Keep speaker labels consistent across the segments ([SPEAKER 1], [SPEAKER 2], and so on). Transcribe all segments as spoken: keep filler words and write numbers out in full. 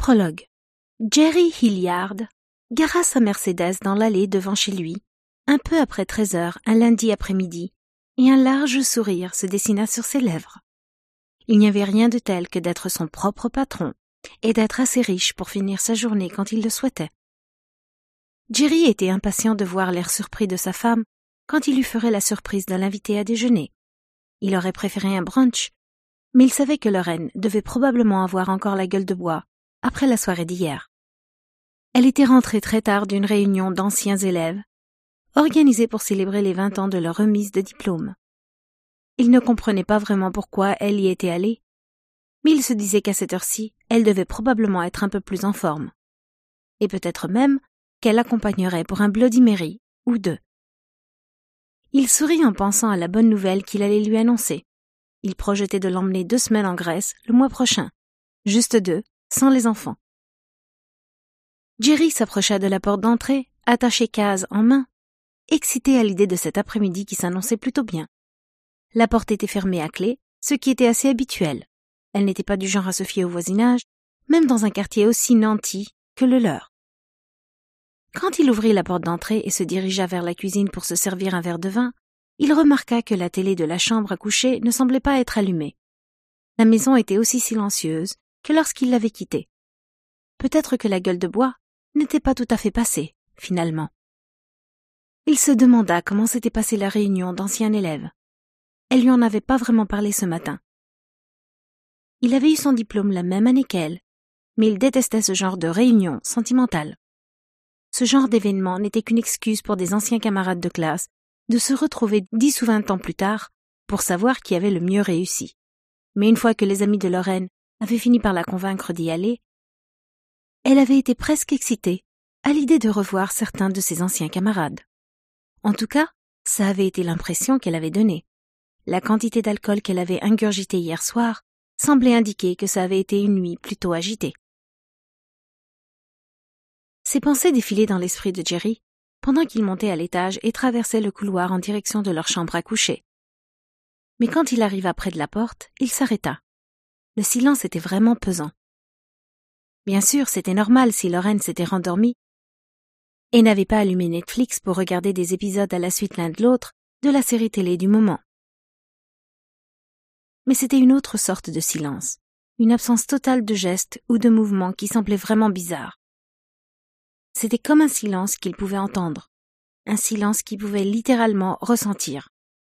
[SPEAKER 1] Prologue. Jerry Hilliard gara sa Mercedes dans l'allée devant chez lui, un peu après treize heures un lundi après-midi, et un large sourire se dessina sur ses lèvres. Il n'y avait rien de tel que d'être son propre patron et d'être assez riche pour finir sa journée quand il le souhaitait. Jerry était impatient de voir l'air surpris de sa femme quand il lui ferait la surprise de l'inviter à déjeuner. Il aurait préféré un brunch, mais il savait que Lorraine devait probablement avoir encore la gueule de bois après la soirée d'hier. Elle était rentrée très tard d'une réunion d'anciens élèves, organisée pour célébrer les vingt ans de leur remise de diplôme. Il ne comprenait pas vraiment pourquoi elle y était allée, mais il se disait qu'à cette heure-ci, elle devait probablement être un peu plus en forme. Et peut-être même qu'elle l'accompagnerait pour un Bloody Mary ou deux. Il sourit en pensant à la bonne nouvelle qu'il allait lui annoncer. Il projetait de l'emmener deux semaines en Grèce le mois prochain. Juste deux, sans les enfants. Jerry s'approcha de la porte d'entrée, attaché case en main, excité à l'idée de cet après-midi qui s'annonçait plutôt bien. La porte était fermée à clé, ce qui était assez habituel. Elle n'était pas du genre à se fier au voisinage, même dans un quartier aussi nanti que le leur. Quand il ouvrit la porte d'entrée et se dirigea vers la cuisine pour se servir un verre de vin, il remarqua que la télé de la chambre à coucher ne semblait pas être allumée. La maison était aussi silencieuse que lorsqu'il l'avait quittée. Peut-être que la gueule de bois n'était pas tout à fait passée, finalement. Il se demanda comment s'était passée la réunion d'anciens élèves. Elle lui en avait pas vraiment parlé ce matin. Il avait eu son diplôme la même année qu'elle, mais il détestait ce genre de réunion sentimentale. Ce genre d'événement n'était qu'une excuse pour des anciens camarades de classe de se retrouver dix ou vingt ans plus tard pour savoir qui avait le mieux réussi. Mais une fois que les amis de Lorraine avaient fini par la convaincre d'y aller, elle avait été presque excitée à l'idée de revoir certains de ses anciens camarades. En tout cas, ça avait été l'impression qu'elle avait donnée. La quantité d'alcool qu'elle avait ingurgité hier soir semblait indiquer que ça avait été une nuit plutôt agitée. Ses pensées défilaient dans l'esprit de Jerry pendant qu'il montait à l'étage et traversait le couloir en direction de leur chambre à coucher. Mais quand il arriva près de la porte, il s'arrêta. Le silence était vraiment pesant. Bien sûr, c'était normal si Lorraine s'était rendormie et n'avait pas allumé Netflix pour regarder des épisodes à la suite l'un de l'autre de la série télé du moment. Mais c'était une autre sorte de silence, une absence totale de gestes ou de mouvements qui semblait vraiment bizarre. C'était comme un silence qu'il pouvait entendre, un silence qu'il pouvait littéralement ressentir.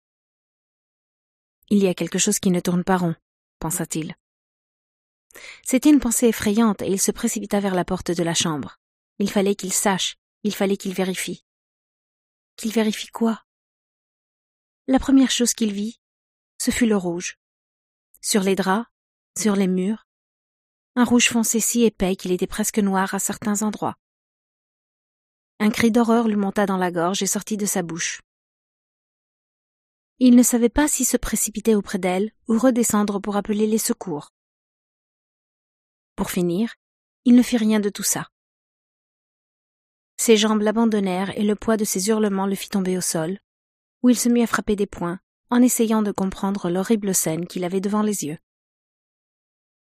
[SPEAKER 1] Il y a quelque chose qui ne tourne pas rond, pensa-t-il. C'était une pensée effrayante et il se précipita vers la porte de la chambre. Il fallait qu'il sache, il fallait qu'il vérifie. Qu'il vérifie quoi? La première chose qu'il vit, ce fut le rouge. Sur les draps, sur les murs, un rouge foncé si épais qu'il était presque noir à certains endroits. Un cri d'horreur lui monta dans la gorge et sortit de sa bouche. Il ne savait pas si se précipiter auprès d'elle ou redescendre pour appeler les secours. Pour finir, il ne fit rien de tout ça. Ses jambes l'abandonnèrent et le poids de ses hurlements le fit tomber au sol, où il se mit à frapper des poings en essayant de comprendre l'horrible scène qu'il avait devant les yeux.